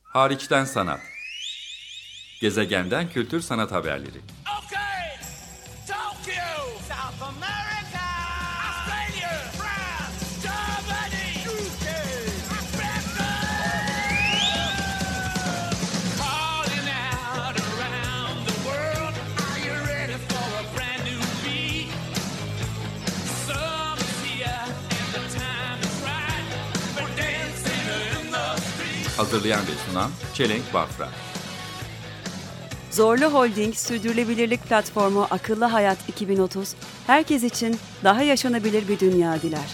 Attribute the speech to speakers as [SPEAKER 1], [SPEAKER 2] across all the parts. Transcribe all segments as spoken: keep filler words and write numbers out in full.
[SPEAKER 1] Hariçten sanat. Gezegenden kültür sanat haberleri.
[SPEAKER 2] Okay, Tokyo, South America, Australia, France, Germany, U K, Africa. Calling out around the world, are you ready for a brand new beat? Summer's here and the time is right. We're dancing in the street.
[SPEAKER 1] Hazırlayan ve sunan Çelenk Bafra.
[SPEAKER 3] Zorlu Holding Sürdürülebilirlik Platformu Akıllı Hayat iki bin otuz, herkes için daha yaşanabilir bir dünya diler.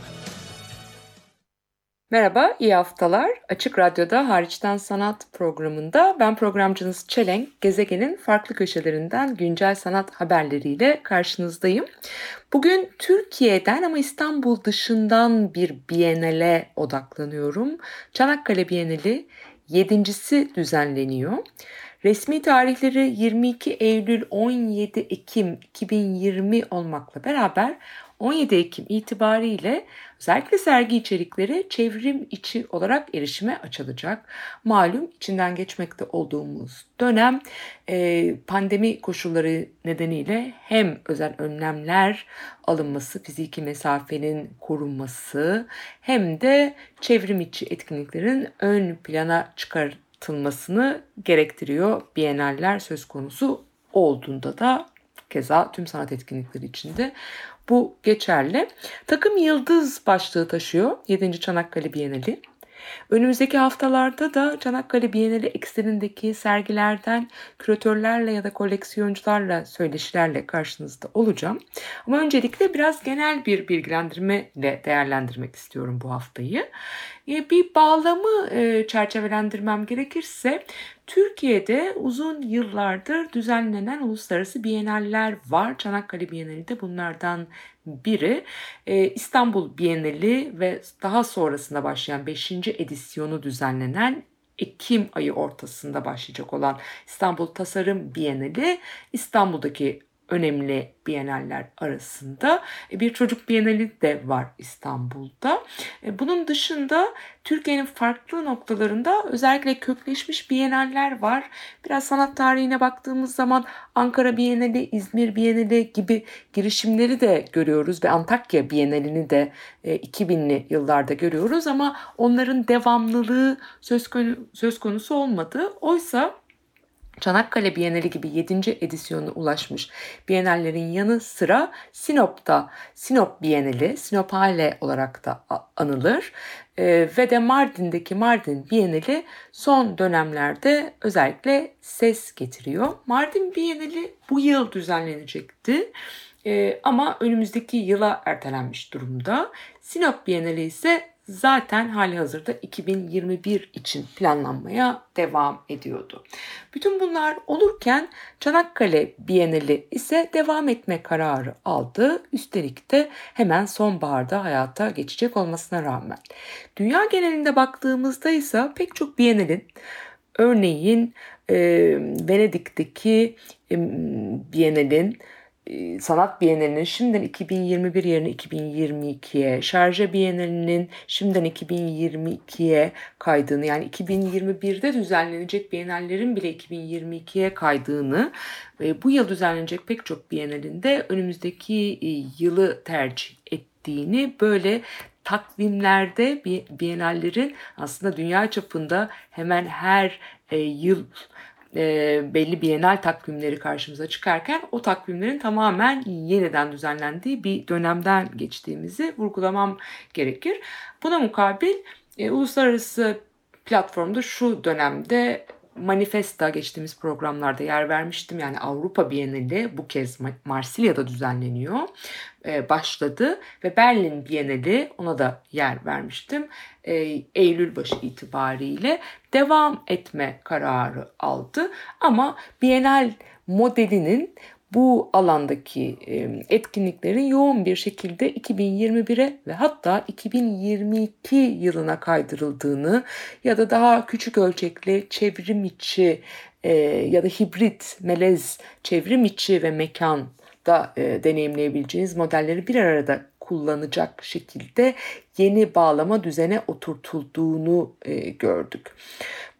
[SPEAKER 4] Merhaba, iyi haftalar. Açık Radyo'da Hariçten Sanat programında ben programcınız Çelenk, gezegenin farklı köşelerinden güncel sanat haberleriyle karşınızdayım. Bugün Türkiye'den ama İstanbul dışından bir Bienale odaklanıyorum. Çanakkale Bienali yedincisi düzenleniyor. Resmi tarihleri yirmi iki Eylül on yedi Ekim iki bin yirmi olmakla beraber on yedi Ekim itibariyle özellikle sergi içerikleri çevrim içi olarak erişime açılacak. Malum içinden geçmekte olduğumuz dönem pandemi koşulları nedeniyle hem özel önlemler alınması, fiziki mesafenin korunması hem de çevrim içi etkinliklerin ön plana çıkartılmasını gerektiriyor. Biennaller söz konusu olduğunda da keza tüm sanat etkinlikleri içinde bu geçerli. Takım Yıldız başlığı taşıyor yedinci Çanakkale Bienali. Önümüzdeki haftalarda da Çanakkale Bienali eksenindeki sergilerden küratörlerle ya da koleksiyoncularla, söyleşilerle karşınızda olacağım. Ama öncelikle biraz genel bir bilgilendirme ile değerlendirmek istiyorum bu haftayı. Bir bağlamı çerçevelendirmem gerekirse, Türkiye'de uzun yıllardır düzenlenen uluslararası biennaller var. Çanakkale Bienali de bunlardan biri. İstanbul Bienali ve daha sonrasında başlayan beşinci edisyonu düzenlenen Ekim ayı ortasında başlayacak olan İstanbul Tasarım Bienali, İstanbul'daki önemli biennaller arasında. Bir çocuk bienali de var İstanbul'da. Bunun dışında Türkiye'nin farklı noktalarında özellikle kökleşmiş biennaller var. Biraz sanat tarihine baktığımız zaman Ankara Bienali, İzmir Bienali gibi girişimleri de görüyoruz ve Antakya Bienalini de iki binli yıllarda görüyoruz ama onların devamlılığı söz konusu, söz konusu olmadı. Oysa Çanakkale Bienali gibi yedinci edisyonuna ulaşmış biennallerin yanı sıra Sinop'ta Sinop Bienali, Sinopale olarak da anılır ee, ve de Mardin'deki Mardin Bienali son dönemlerde özellikle ses getiriyor. Mardin Bienali bu yıl düzenlenecekti ee, ama önümüzdeki yıla ertelenmiş durumda. Sinop Bienali ise zaten hali hazırda iki bin yirmi bir için planlanmaya devam ediyordu. Bütün bunlar olurken Çanakkale Bienali ise devam etme kararı aldı. Üstelik de hemen sonbaharda hayata geçecek olmasına rağmen. Dünya genelinde baktığımızda ise pek çok bienalin, örneğin e, Venedik'teki e, bienalin, Sanat Bienalinin şimdiden iki bin yirmi bir yerine iki bin yirmi ikiye, Şarja Bienalinin şimdiden iki bin yirmi ikiye kaydığını, yani iki bin yirmi birde düzenlenecek bienallerin bile iki bin yirmi ikiye kaydığını, bu yıl düzenlenecek pek çok bienalin de önümüzdeki yılı tercih ettiğini, böyle takvimlerde bienallerin aslında dünya çapında hemen her yıl E, belli bienal takvimleri karşımıza çıkarken o takvimlerin tamamen yeniden düzenlendiği bir dönemden geçtiğimizi vurgulamam gerekir. Buna mukabil e, uluslararası platformda şu dönemde Manifesta geçtiğimiz programlarda yer vermiştim. Yani Avrupa Bienali bu kez Marsilya'da düzenleniyor. Ee, başladı ve Berlin Bienali, ona da yer vermiştim. Ee, Eylül başı itibariyle devam etme kararı aldı. Ama Bienal modelinin bu alandaki etkinliklerin yoğun bir şekilde iki bin yirmi bire ve hatta iki bin yirmi iki yılına kaydırıldığını ya da daha küçük ölçekli çevrim içi e, ya da hibrit, melez, çevrim içi ve mekan da e, deneyimleyebileceğiniz modelleri bir arada kullanacak şekilde yeni bağlama düzene oturtulduğunu e, gördük.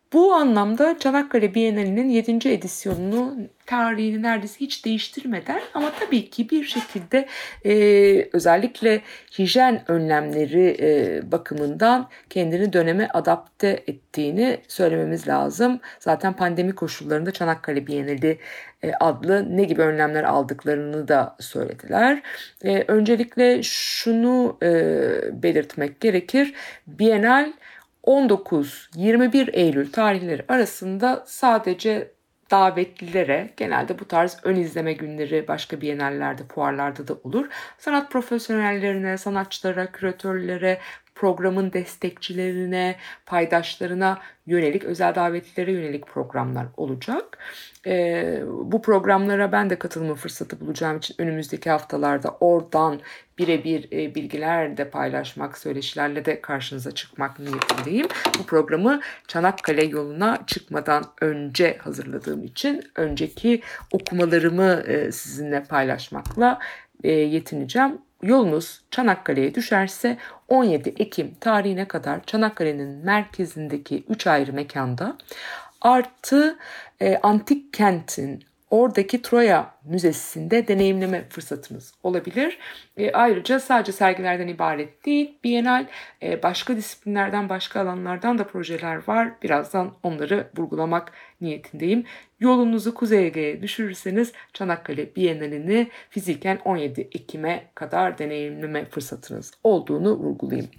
[SPEAKER 4] Bu anlamda Çanakkale Bienalinin yedinci edisyonunu tarihini neredeyse hiç değiştirmeden ama tabii ki bir şekilde e, özellikle hijyen önlemleri e, bakımından kendini döneme adapte ettiğini söylememiz lazım. Zaten pandemi koşullarında Çanakkale Bienali e, adlı ne gibi önlemler aldıklarını da söylediler. E, öncelikle şunu e, belirtmek gerekir. Bienal on dokuz yirmi bir Eylül tarihleri arasında sadece davetlilere, genelde bu tarz ön izleme günleri başka bienallerde, fuarlarda da olur. Sanat profesyonellerine, sanatçılara, küratörlere, programın destekçilerine, paydaşlarına yönelik, özel davetlilere yönelik programlar olacak. Ee, bu programlara ben de katılma fırsatı bulacağım için önümüzdeki haftalarda oradan birebir e, bilgiler de paylaşmak, söyleşilerle de karşınıza çıkmak niyetindeyim. Bu programı Çanakkale yoluna çıkmadan önce hazırladığım için önceki okumalarımı e, sizinle paylaşmakla e, yetineceğim. Yolunuz Çanakkale'ye düşerse on yedi Ekim tarihine kadar Çanakkale'nin merkezindeki üç ayrı mekanda artı e, antik kentin oradaki Troya Müzesi'nde deneyimleme fırsatınız olabilir. E, ayrıca sadece sergilerden ibaret değil, Bienal e, başka disiplinlerden, başka alanlardan da projeler var. Birazdan onları vurgulamak niyetindeyim. Yolunuzu Kuzey Ege'ye düşürürseniz Çanakkale Bienalini fiziken on yedi Ekim'e kadar deneyimleme fırsatınız olduğunu vurgulayayım.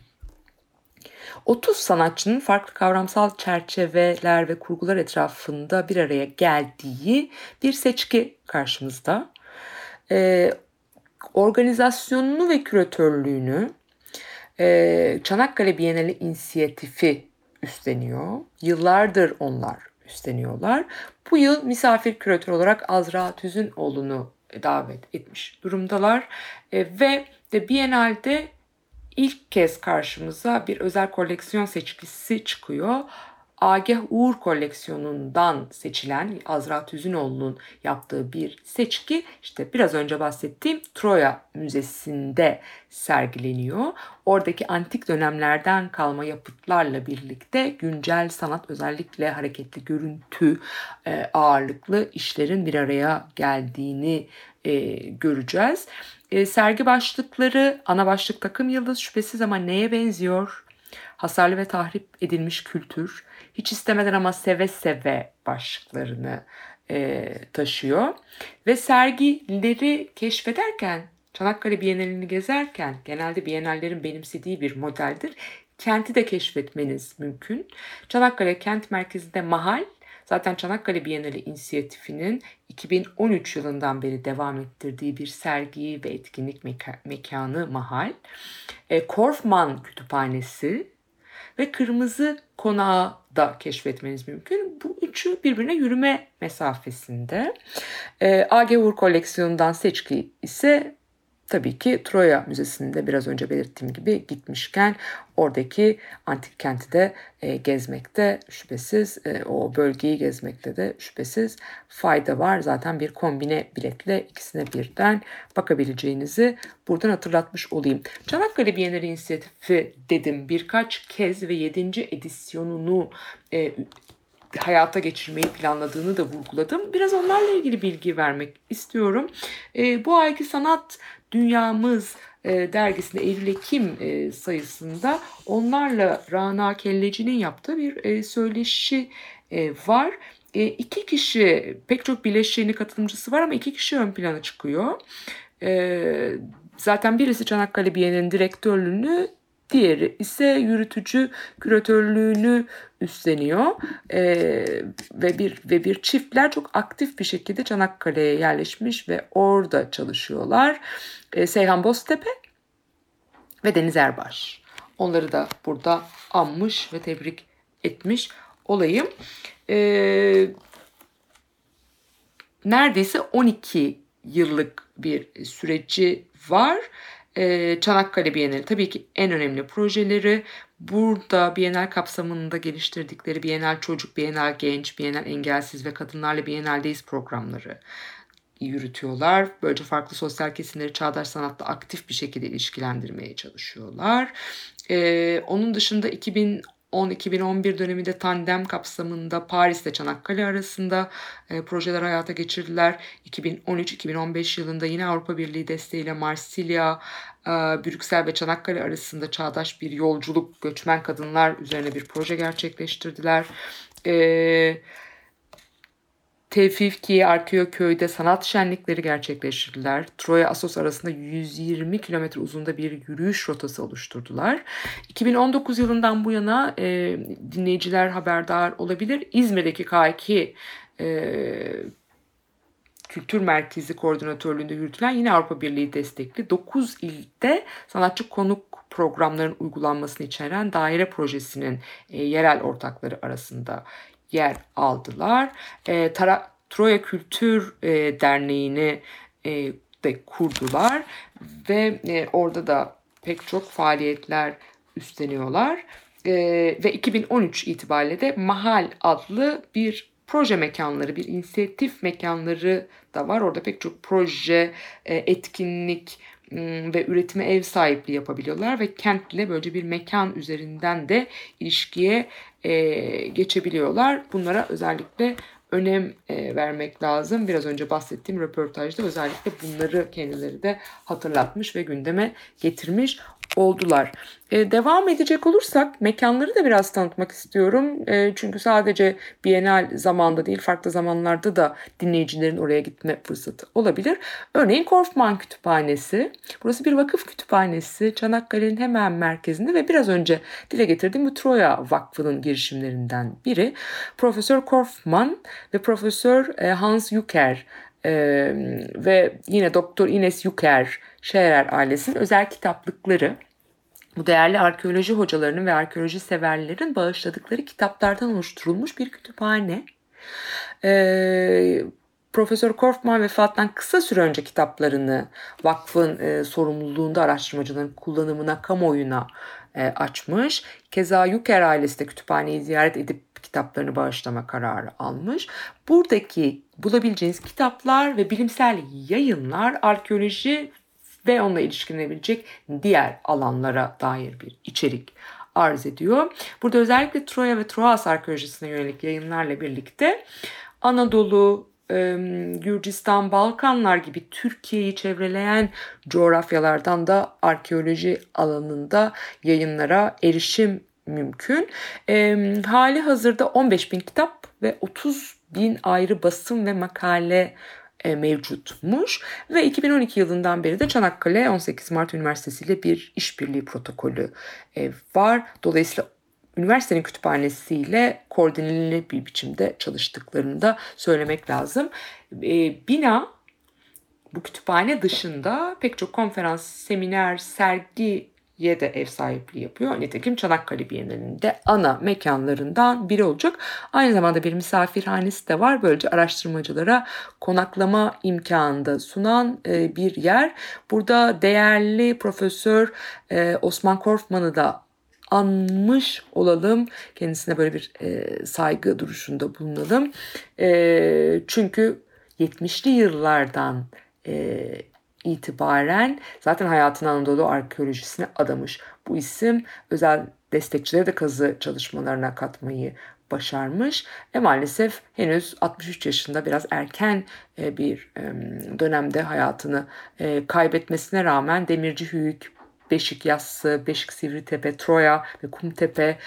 [SPEAKER 4] otuz sanatçının farklı kavramsal çerçeveler ve kurgular etrafında bir araya geldiği bir seçki karşımızda. Ee, organizasyonunu ve küratörlüğünü e, Çanakkale Bienali inisiyatifi üstleniyor. Yıllardır onlar üstleniyorlar. Bu yıl misafir küratör olarak Azra Tüzünoğlu'nu davet etmiş durumdalar. E, ve de Bienal'de İlk kez karşımıza bir özel koleksiyon seçkisi çıkıyor. Agah Uğur koleksiyonundan seçilen Azra Tüzünoğlu'nun yaptığı bir seçki işte biraz önce bahsettiğim Troya Müzesi'nde sergileniyor. Oradaki antik dönemlerden kalma yapıtlarla birlikte güncel sanat, özellikle hareketli görüntü ağırlıklı işlerin bir araya geldiğini göreceğiz. E, sergi başlıkları, ana başlık takım yıldız şüphesiz ama neye benziyor? Hasarlı ve tahrip edilmiş kültür, hiç istemeden ama seve seve başlıklarını e, taşıyor. Ve sergileri keşfederken, Çanakkale Bienalini gezerken, genelde Bienallerin benimsediği bir modeldir. Kenti de keşfetmeniz mümkün. Çanakkale kent merkezinde mahal, zaten Çanakkale Bienali inisiyatifinin iki bin on üç yılından beri devam ettirdiği bir sergi ve etkinlik meka- mekanı mahal. E, Korfman Kütüphanesi ve Kırmızı Konağı da keşfetmeniz mümkün. Bu üçü birbirine yürüme mesafesinde. E, Agah Uğur koleksiyonundan seçki ise tabii ki Troya Müzesi'nde biraz önce belirttiğim gibi gitmişken oradaki antik kenti de e, gezmekte şüphesiz, e, o bölgeyi gezmekte de şüphesiz fayda var. Zaten bir kombine biletle ikisine birden bakabileceğinizi buradan hatırlatmış olayım. Çanakkale Bienali inisiyatifi dedim birkaç kez ve yedinci edisyonunu e, hayata geçirmeyi planladığını da vurguladım. Biraz onlarla ilgili bilgi vermek istiyorum. E, bu ayki Sanat Dünyamız e, dergisinde Eylül-Ekim e, sayısında onlarla Rana Kelleci'nin yaptığı bir e, söyleşi e, var. E, iki kişi, pek çok bileşeni katılımcısı var ama iki kişi ön plana çıkıyor. E, zaten birisi Çanakkale Bienali'nin direktörlüğünü, diğeri ise yürütücü küratörlüğünü üstleniyor ee, ve bir ve bir çiftler çok aktif bir şekilde Çanakkale'ye yerleşmiş ve orada çalışıyorlar. Ee, Seyhan Boztepe ve Deniz Erbaş. Onları da burada anmış ve tebrik etmiş olayım. Ee, neredeyse on iki yıllık bir süreci var. Çanakkale Bienali tabii ki en önemli projeleri. Burada Bienal kapsamında geliştirdikleri Bienal Çocuk, Bienal Genç, Bienal Engelsiz ve Kadınlarla Bienal'deyiz programları yürütüyorlar. Böylece farklı sosyal kesimleri çağdaş sanatla aktif bir şekilde ilişkilendirmeye çalışıyorlar. Ee, onun dışında iki bin on iki bin on bir döneminde tandem kapsamında Paris ile Çanakkale arasında e, projeler hayata geçirdiler. iki bin on üç iki bin on beş yılında yine Avrupa Birliği desteğiyle Marsilya, e, Brüksel ve Çanakkale arasında çağdaş bir yolculuk, göçmen kadınlar üzerine bir proje gerçekleştirdiler. E, Tevfik'i Arkeoköy'de sanat şenlikleri gerçekleştirdiler. Troya Assos arasında yüz yirmi kilometre uzunluğunda bir yürüyüş rotası oluşturdular. iki bin on dokuz yılından bu yana e, dinleyiciler haberdar olabilir. İzmir'deki K iki e, Kültür Merkezi koordinatörlüğünde yürütülen yine Avrupa Birliği destekli dokuz ilde sanatçı konuk programların uygulanmasını içeren daire projesinin e, yerel ortakları arasında yer aldılar. E, Tara- Troya Kültür e, Derneği'ni e, de kurdular ve e, orada da pek çok faaliyetler üstleniyorlar. E, ve iki bin on üç itibariyle de Mahal adlı bir proje mekanları, bir inisiyatif mekanları da var. Orada pek çok proje, e, etkinlik ve üretime ev sahipliği yapabiliyorlar ve kentle böylece bir mekan üzerinden de ilişkiye e, geçebiliyorlar. Bunlara özellikle önem e, vermek lazım. Biraz önce bahsettiğim röportajda özellikle bunları kendileri de hatırlatmış ve gündeme getirmiş oldular. Ee, devam edecek olursak mekanları da biraz tanıtmak istiyorum. E, çünkü sadece Bienal zamanda değil, farklı zamanlarda da dinleyicilerin oraya gitme fırsatı olabilir. Örneğin Korfman Kütüphanesi. Burası bir vakıf kütüphanesi. Çanakkale'nin hemen merkezinde ve biraz önce dile getirdiğim bu Troya Vakfı'nın girişimlerinden biri. Profesör Korfman ve Profesör e, Hans Jucker e, ve yine Doktor Ines Jucker Scherer ailesinin özel kitaplıkları. Bu değerli arkeoloji hocalarının ve arkeoloji severlerin bağışladıkları kitaplardan oluşturulmuş bir kütüphane. Ee, Profesör Korfman vefatından kısa süre önce kitaplarını vakfın e, sorumluluğunda araştırmacıların kullanımına, kamuoyuna e, açmış. Keza Jucker ailesi de kütüphaneyi ziyaret edip kitaplarını bağışlama kararı almış. Buradaki bulabileceğiniz kitaplar ve bilimsel yayınlar arkeoloji ve onunla ilişkilenebilecek diğer alanlara dair bir içerik arz ediyor. Burada özellikle Troya ve Troas arkeolojisine yönelik yayınlarla birlikte Anadolu, Gürcistan, Balkanlar gibi Türkiye'yi çevreleyen coğrafyalardan da arkeoloji alanında yayınlara erişim mümkün. Hali hazırda on beş bin kitap ve otuz bin ayrı basım ve makale mevcutmuş ve iki bin on iki yılından beri de Çanakkale on sekiz Mart Üniversitesi ile bir işbirliği protokolü var. Dolayısıyla üniversitenin kütüphanesiyle koordineli bir biçimde çalıştıklarını da söylemek lazım. Bina bu kütüphane dışında pek çok konferans, seminer, sergi ye de ev sahipliği yapıyor. Nitekim Çanakkale Bienalinde ana mekanlarından biri olacak. Aynı zamanda bir misafirhanesi de var. Böylece araştırmacılara konaklama imkanı da sunan bir yer. Burada değerli Profesör Osman Korfman'ı da anmış olalım. Kendisine böyle bir saygı duruşunda bulunalım. Çünkü yetmişli yıllardan itibaren zaten hayatını Anadolu arkeolojisine adamış. Bu isim özel destekçilere de kazı çalışmalarına katmayı başarmış. Ve maalesef henüz altmış üç yaşında biraz erken bir dönemde hayatını kaybetmesine rağmen Demirci Höyük, Beşik Yassı, Beşik Sivritepe, Troya ve Kumtepe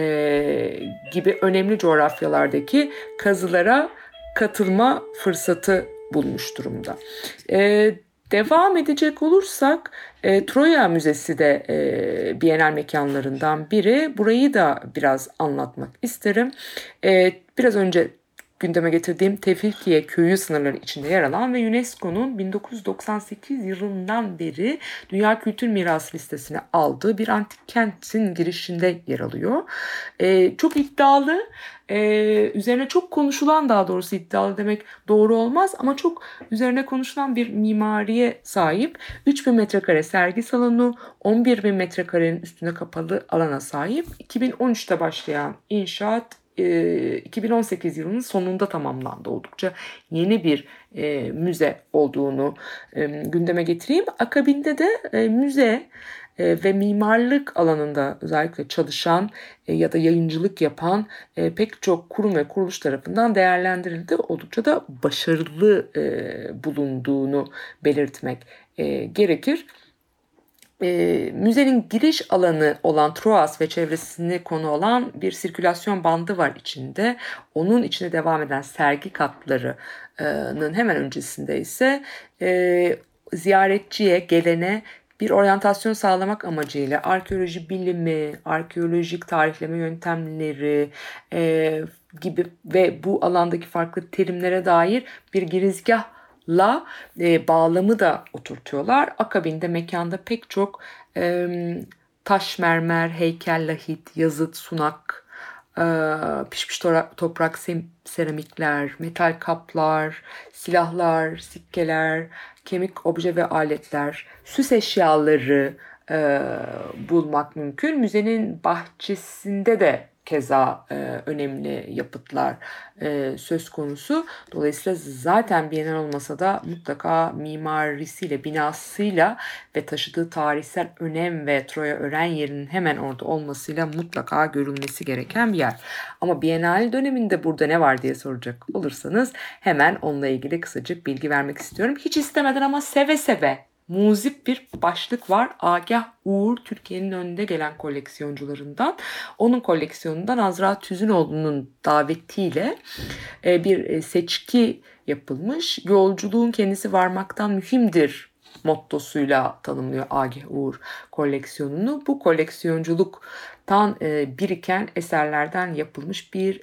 [SPEAKER 4] gibi önemli coğrafyalardaki kazılara katılma fırsatı bulmuş durumda. Ee, devam edecek olursak e, Troya Müzesi de e, Bienal mekanlarından biri. Burayı da biraz anlatmak isterim. E, biraz önce gündeme getirdiğim Tevfik'i köyü sınırları içinde yer alan ve UNESCO'nun bin dokuz yüz doksan sekiz yılından beri Dünya Kültür Mirası listesine aldığı bir antik kentin girişinde yer alıyor. Ee, çok iddialı, e, üzerine çok konuşulan, daha doğrusu iddialı demek doğru olmaz ama çok üzerine konuşulan bir mimariye sahip. üç bin metrekare sergi salonu, on bir bin metrekarenin üstüne kapalı alana sahip. iki bin on üçte başlayan inşaat e, iki bin on sekiz yılının sonunda tamamlandı. Oldukça yeni bir e, müze olduğunu e, gündeme getireyim. Akabinde de e, müze e, ve mimarlık alanında özellikle çalışan e, ya da yayıncılık yapan e, pek çok kurum ve kuruluş tarafından değerlendirildi. Oldukça da başarılı e, bulunduğunu belirtmek e, gerekir. E, müzenin giriş alanı olan Troas ve çevresini konu olan bir sirkülasyon bandı var içinde. Onun içine devam eden sergi katlarının hemen öncesinde ise e, ziyaretçiye, gelene bir oryantasyon sağlamak amacıyla arkeoloji bilimi, arkeolojik tarihleme yöntemleri e, gibi ve bu alandaki farklı terimlere dair bir girizgah la e, bağlamı da oturtuyorlar. Akabinde mekanda pek çok e, taş, mermer, heykel, lahit, yazıt, sunak, e, pişmiş toprak seramikler, metal kaplar, silahlar, sikkeler, kemik obje ve aletler, süs eşyaları e, bulmak mümkün. Müzenin bahçesinde de keza e, önemli yapıtlar e, söz konusu. Dolayısıyla zaten Bienal olmasa da mutlaka mimarisiyle, binasıyla ve taşıdığı tarihsel önem ve Troya öğren yerinin hemen orada olmasıyla mutlaka görülmesi gereken bir yer. Ama Bienal döneminde burada ne var diye soracak olursanız hemen onunla ilgili kısacık bilgi vermek istiyorum. Hiç istemeden ama seve seve. Muzip bir başlık var. Agah Uğur Türkiye'nin önde gelen koleksiyoncularından. Onun koleksiyonundan Azra Tüzünoğlu'nun davetiyle bir seçki yapılmış. Yolculuğun kendisi varmaktan mühimdir mottosuyla tanımlıyor Agah Uğur koleksiyonunu. Bu koleksiyonculuktan biriken eserlerden yapılmış bir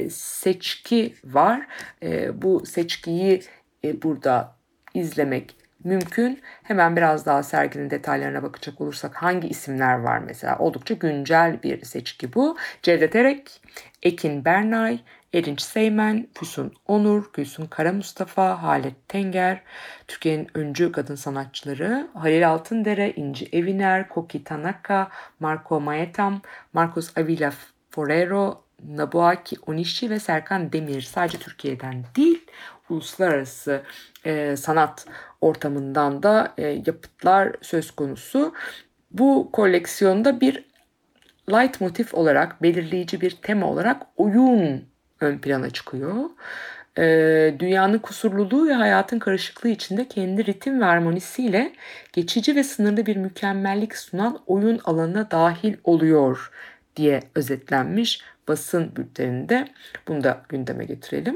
[SPEAKER 4] seçki var. Bu seçkiyi burada izlemek mümkün. Hemen biraz daha serginin detaylarına bakacak olursak hangi isimler var mesela? Oldukça güncel bir seçki bu. Cevdet Erek, Ekin Bernay, Erinç Seymen, Füsun Onur, Gülsün Kara Mustafa, Halet Tenger, Türkiye'nin öncü kadın sanatçıları Halil Altındere, İnci Eviner, Koki Tanaka, Marco Maetam, Marcos Avila Forero, Nabuaki Onishi ve Serkan Demir sadece Türkiye'den değil, uluslararası e, sanat ortamından da e, yapıtlar söz konusu. Bu koleksiyonda bir leitmotif olarak, belirleyici bir tema olarak oyun ön plana çıkıyor. E, dünyanın kusurluluğu ve hayatın karışıklığı içinde kendi ritim ve harmonisiyle geçici ve sınırlı bir mükemmellik sunan oyun alanına dahil oluyor diye özetlenmiş basın bülteninde. Bunu da gündeme getirelim.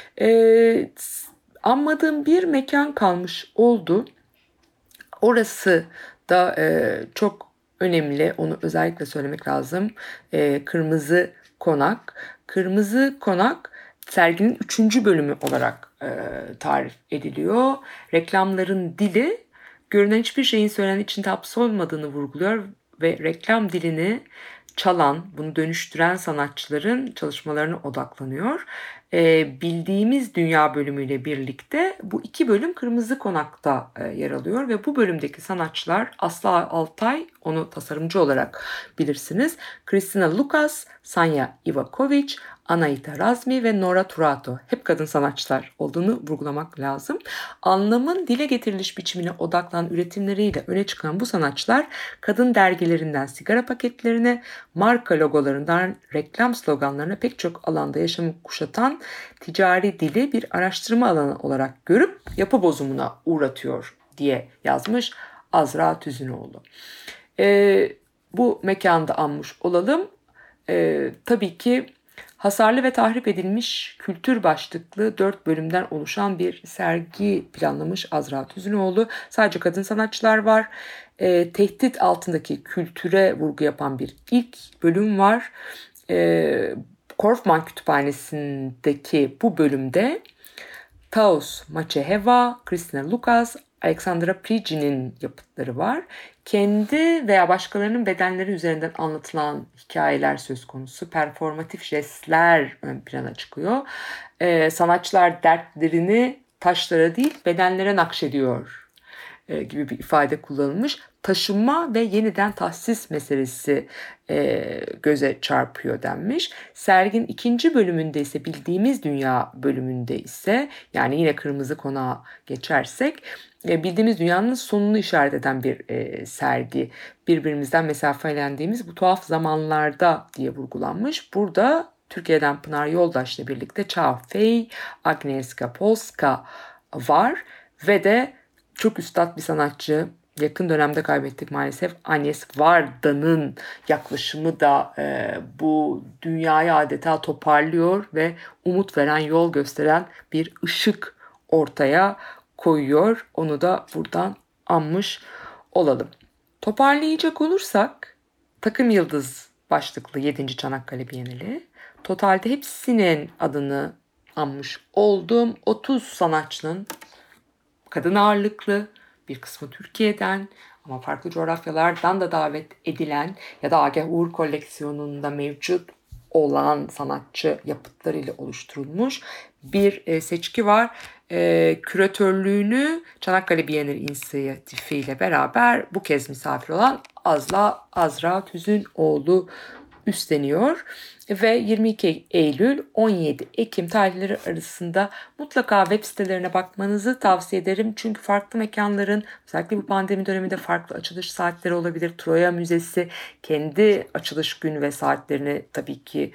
[SPEAKER 4] Ee, anmadığım bir mekan kalmış oldu. Orası da e, çok önemli. Onu özellikle söylemek lazım. E, Kırmızı Konak. Kırmızı Konak serginin üçüncü bölümü olarak e, tarif ediliyor. Reklamların dili görünen hiçbir şeyin söylenen içinde hapsolmadığını vurguluyor ve reklam dilini çalan, bunu dönüştüren sanatçıların çalışmalarına odaklanıyor. E, bildiğimiz dünya bölümüyle birlikte bu iki bölüm Kırmızı Konak'ta e, yer alıyor ve bu bölümdeki sanatçılar Aslı Altay, onu tasarımcı olarak bilirsiniz. Kristina Lukas, Sanya Ivakovic, Anaita Razmi ve Nora Turato. Hep kadın sanatçılar olduğunu vurgulamak lazım. Anlamın dile getiriliş biçimine odaklanan üretimleriyle öne çıkan bu sanatçılar kadın dergilerinden sigara paketlerine, marka logolarından reklam sloganlarına pek çok alanda yaşamı kuşatan ticari dili bir araştırma alanı olarak görüp yapı bozumuna uğratıyor diye yazmış Azra Tüzünoğlu. Ee, bu mekanda anmış olalım. Ee, tabii ki hasarlı ve tahrip edilmiş kültür başlıklı dört bölümden oluşan bir sergi planlamış Azra Tüzünoğlu. Sadece kadın sanatçılar var. E, tehdit altındaki kültüre vurgu yapan bir ilk bölüm var. E, Korfman Kütüphanesi'ndeki bu bölümde Taos Macheheva, Kristina Lukas, Alexandra Priji'nin yapıtları var. Kendi veya başkalarının bedenleri üzerinden anlatılan hikayeler söz konusu. Performatif jestler ön plana çıkıyor. Ee, sanatçılar dertlerini taşlara değil bedenlere nakşediyor e, gibi bir ifade kullanılmış. taşınma ve yeniden tahsis meselesi e, göze çarpıyor denmiş. Serginin ikinci bölümünde ise bildiğimiz dünya bölümünde ise yani yine Kırmızı Konağa geçersek e, bildiğimiz dünyanın sonunu işaret eden bir e, sergi. Birbirimizden mesafelendiğimiz bu tuhaf zamanlarda diye vurgulanmış. Burada Türkiye'den Pınar Yoldaş'la birlikte Chao Fei, Agnieszka Polska var ve de çok üstad bir sanatçı, yakın dönemde kaybettik maalesef, Agnes Varda'nın yaklaşımı da e, bu dünyayı adeta toparlıyor ve umut veren, yol gösteren bir ışık ortaya koyuyor. Onu da buradan anmış olalım. Toparlayacak olursak Takım Yıldız başlıklı yedinci Çanakkale Bienali, totalde hepsinin adını anmış olduğum otuz sanatçının kadın ağırlıklı, bir kısmı Türkiye'den ama farklı coğrafyalardan da davet edilen ya da Agah Uğur koleksiyonunda mevcut olan sanatçı yapıtlarıyla oluşturulmuş bir e, seçki var. E, küratörlüğünü Çanakkale Bienali İnisiyatifi ile beraber bu kez misafir olan Azla Azra Tüzünoğlu üstleniyor ve yirmi iki Eylül on yedi Ekim tarihleri arasında mutlaka web sitelerine bakmanızı tavsiye ederim. Çünkü farklı mekanların özellikle bu pandemi döneminde farklı açılış saatleri olabilir. Troya Müzesi kendi açılış gün ve saatlerini tabii ki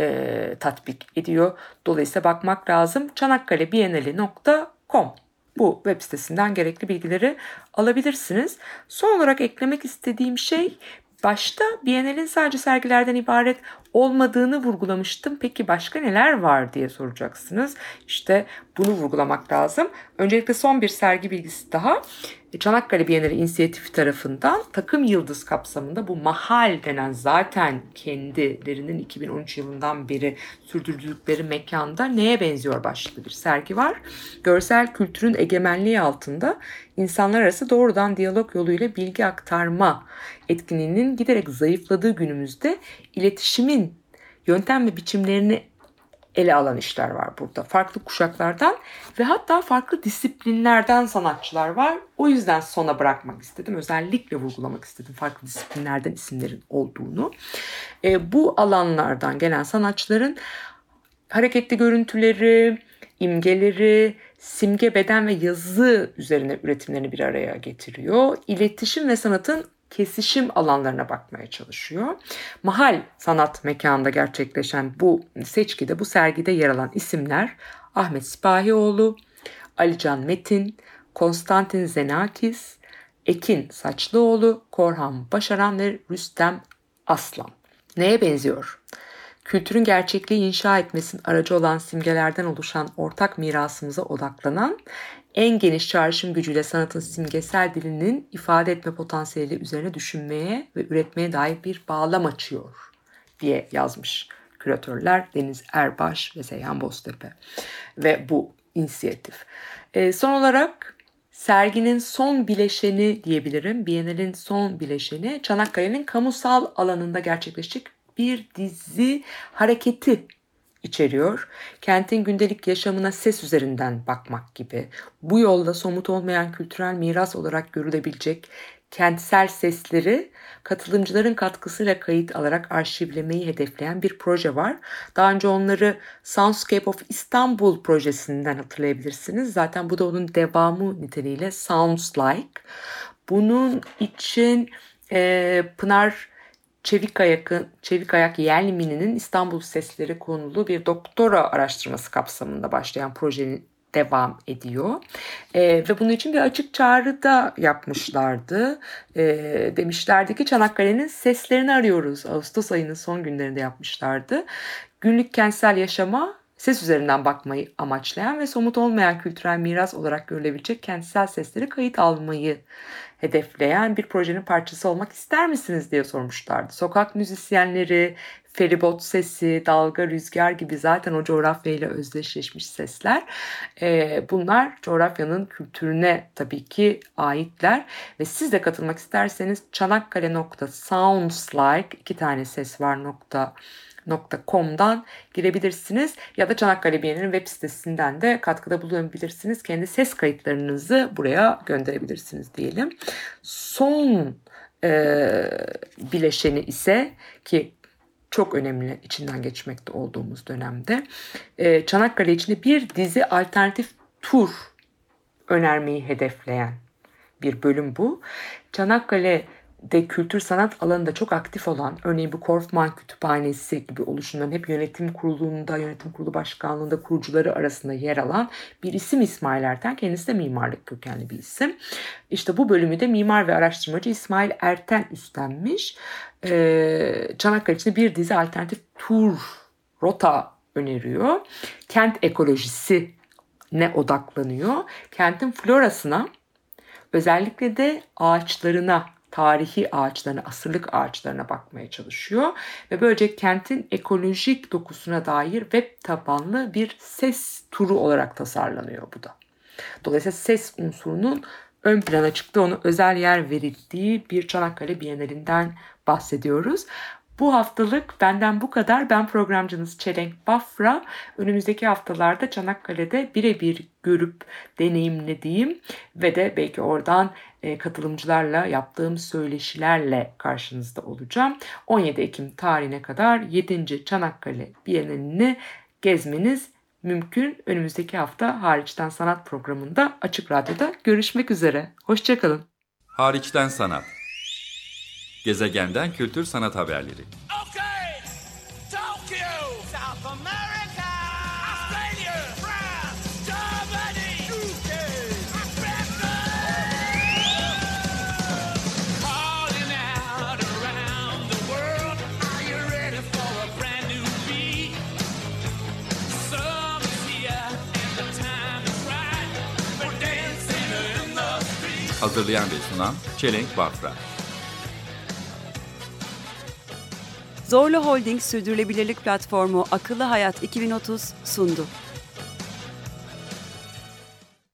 [SPEAKER 4] e, tatbik ediyor. Dolayısıyla bakmak lazım. çanakkale bienali nokta com bu web sitesinden gerekli bilgileri alabilirsiniz. Son olarak eklemek istediğim şey, başta Bienal'in sadece sergilerden ibaret olmadığını vurgulamıştım. Peki başka neler var diye soracaksınız. İşte bunu vurgulamak lazım. Öncelikle son bir sergi bilgisi daha. Çanakkale Bienali İnisiyatifi tarafından Takım Yıldız kapsamında bu Mahal denen zaten kendilerinin iki bin on üç yılından beri sürdürdükleri mekanda Neye Benziyor başlıklı bir sergi var. Görsel kültürün egemenliği altında insanlar arası doğrudan diyalog yoluyla bilgi aktarma etkinliğinin giderek zayıfladığı günümüzde iletişimin yöntem ve biçimlerini ele alan işler var burada. Farklı kuşaklardan ve hatta farklı disiplinlerden sanatçılar var. O yüzden sona bırakmak istedim. Özellikle vurgulamak istedim farklı disiplinlerden isimlerin olduğunu. E, bu alanlardan gelen sanatçıların hareketli görüntüleri, imgeleri, simge, beden ve yazı üzerine üretimlerini bir araya getiriyor. İletişim ve sanatın kesişim alanlarına bakmaya çalışıyor. Mahal sanat mekanında gerçekleşen bu seçkide, bu sergide yer alan isimler Ahmet Sipahioğlu, Alican Metin, Konstantin Zenakis, Ekin Saçlıoğlu, Korhan Başaran ve Rüstem Aslan. Neye benziyor? Kültürün gerçekliği inşa etmesinin aracı olan simgelerden oluşan ortak mirasımıza odaklanan, en geniş çağrışım gücüyle sanatın simgesel dilinin ifade etme potansiyeli üzerine düşünmeye ve üretmeye dair bir bağlam açıyor diye yazmış küratörler Deniz Erbaş ve Seyhan Boztepe ve bu inisiyatif. E, son olarak serginin son bileşeni diyebilirim. Bienal'in son bileşeni Çanakkale'nin kamusal alanında gerçekleşecek bir dizi hareketi içeriyor. Kentin gündelik yaşamına ses üzerinden bakmak gibi, bu yolda somut olmayan kültürel miras olarak görülebilecek kentsel sesleri katılımcıların katkısıyla kayıt alarak arşivlemeyi hedefleyen bir proje var. Daha önce onları Soundscape of Istanbul projesinden hatırlayabilirsiniz. Zaten bu da onun devamı niteliğiyle Sounds Like. Bunun için e, Pınar Çevikayak'ın, Çevikayak Yelmini'nin İstanbul Sesleri konulu bir doktora araştırması kapsamında başlayan projenin devam ediyor. E, ve bunun için bir açık çağrı da yapmışlardı. E, demişlerdi ki Çanakkale'nin seslerini arıyoruz. Ağustos ayının son günlerinde yapmışlardı. Günlük kentsel yaşama ses üzerinden bakmayı amaçlayan ve somut olmayan kültürel miras olarak görülebilecek kentsel sesleri kayıt almayı hedefleyen bir projenin parçası olmak ister misiniz diye sormuşlardı. Sokak müzisyenleri, feribot sesi, dalga, rüzgar gibi zaten o coğrafyayla özdeşleşmiş sesler. Ee, bunlar coğrafyanın kültürüne tabii ki aitler ve siz de katılmak isterseniz çanakkale nokta sounds like iki tane ses var nokta nokta com'dan girebilirsiniz ya da Çanakkale Bienali'nin web sitesinden de katkıda bulunabilirsiniz. Kendi ses kayıtlarınızı buraya gönderebilirsiniz diyelim. Son e, bileşeni ise ki çok önemli içinden geçmekte olduğumuz dönemde e, Çanakkale içinde bir dizi alternatif tur önermeyi hedefleyen bir bölüm bu. Çanakkale'de kültür sanat alanında çok aktif olan, örneğin bu Korfman Kütüphanesi gibi oluşumların hep yönetim kurulunda, yönetim kurulu başkanlığında kurucuları arasında yer alan bir isim İsmail Erten. Kendisi de mimarlık kökenli bir isim. İşte bu bölümü de mimar ve araştırmacı İsmail Erten üstlenmiş. Ee, Çanakkale içinde bir dizi alternatif tur, rota öneriyor. Kent ekolojisi ne odaklanıyor? Kentin florasına, özellikle de ağaçlarına, tarihi ağaçlarına, asırlık ağaçlarına bakmaya çalışıyor. Ve böylece kentin ekolojik dokusuna dair web tabanlı bir ses turu olarak tasarlanıyor bu da. Dolayısıyla ses unsurunun ön plana çıktığı, ona özel yer verildiği bir Çanakkale Bienalinden bahsediyoruz. Bu haftalık benden bu kadar. Ben programcınız Çelenk Bafra. Önümüzdeki haftalarda Çanakkale'de birebir görüp deneyimlediğim ve de belki oradan e, katılımcılarla yaptığım söyleşilerle karşınızda olacağım. on yedi Ekim tarihine kadar yedinci Çanakkale Bienalini gezmeniz mümkün. Önümüzdeki hafta Hariçten Sanat programında Açık Radyo'da görüşmek üzere. Hoşçakalın.
[SPEAKER 1] Hariçten Sanat. Gezegenden kültür sanat haberleri.
[SPEAKER 2] Okay, Tokyo, South America, Australia, France, Germany, U K, Africa. Calling out around the world, are you ready for a brand new beat? Summer's here and the time is right. We're dancing in the street.
[SPEAKER 1] Hazırlayan ve sunan Çelenk Bafra.
[SPEAKER 3] Zorlu Holding Sürdürülebilirlik Platformu Akıllı Hayat iki bin otuz sundu.